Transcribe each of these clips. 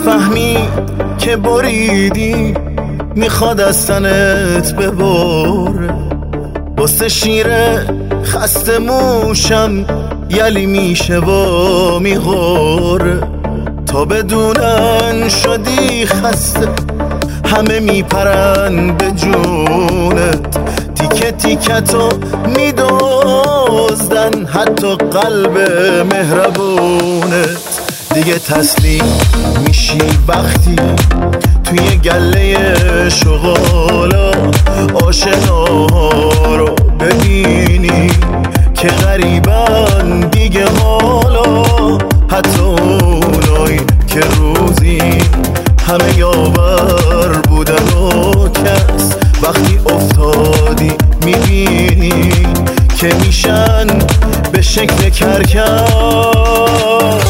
نفهمی که بریدی میخواد از تنت ببره. واسه شیره خسته موشم یلی میشه و میغوره. تا بدونن شدی خسته همه میپرن به جونت. تیکه تیکتو میدوزدن حتی قلب مهربونت. دیگه تسلیم میشی وقتی توی گله شغالا آشناها رو ببینی که غریبن دیگه حالا. حتی اونایی که روزی همه یاور بودن و کس وقتی افتادی میبینی که میشن به شکل کرکس.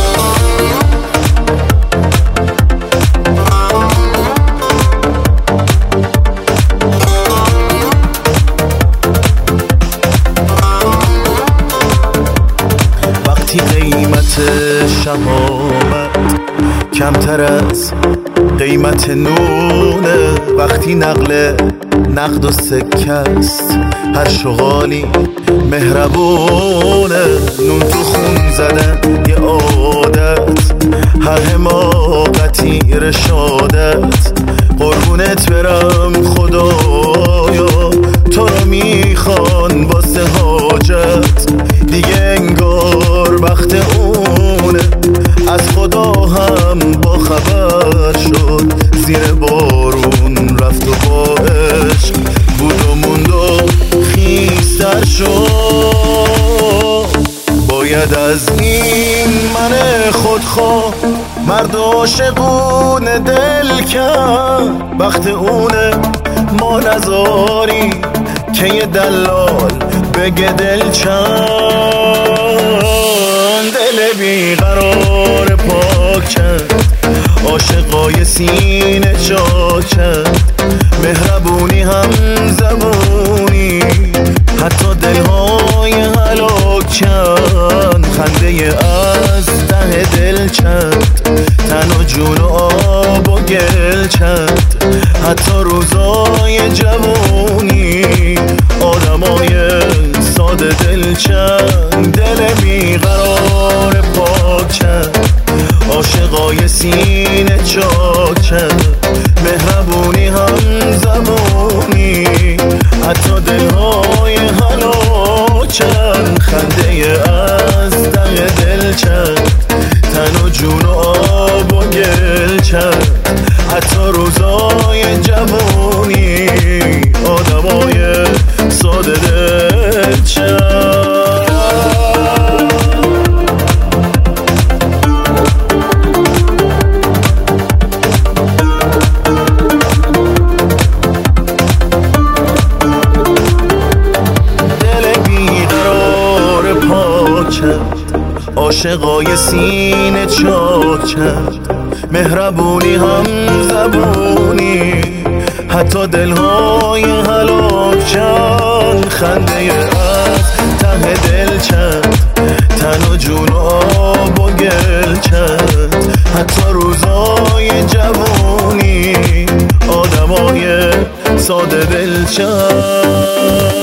وقتی قیمت شهامت کمتر از قیمت نونه، وقتی نقد و سکست هر شغالی مهربونه. نون تو خون زدن یه عادت هر حماقتی رشادت. قربونت برم خدایا تو رو میخوان واسه حاجت. دیگه انگار وقت اونه از خدا هم با خبر شد. زیر بارون رفت و با عشق بود و موند و خیستر شد. باید از این من خودخواه مرد عاشقون دل کرد. وقت اونه ما نذاری که یه دلال بگه دل چند. دل بیقرار پاک کرد عاشقای سینه چاک کرد. مهربونی هم زبونی حتی دلهای هلاک چند. خنده از ته دل چند تن و جون و آب و گل چند. حتی روزای جوونی آدمای ساده دل چند. دل بیقرار پاک چند عاشقای سینه چاک چند. مهربونی هم زبونی حتی دلهای هلاک چند. خنده از ته دل چند تن و جون و آب و گل چند. حتی روزای جوونی آدمای ساده دل چند. عاشقای سینه چاک چند. مهربونی هم زبونی حتی دلهای هلاک چند. خنده از ته دل چند تن و جون و آب و گل چند. حتی روزای جوونی آدمای ساده دل چند.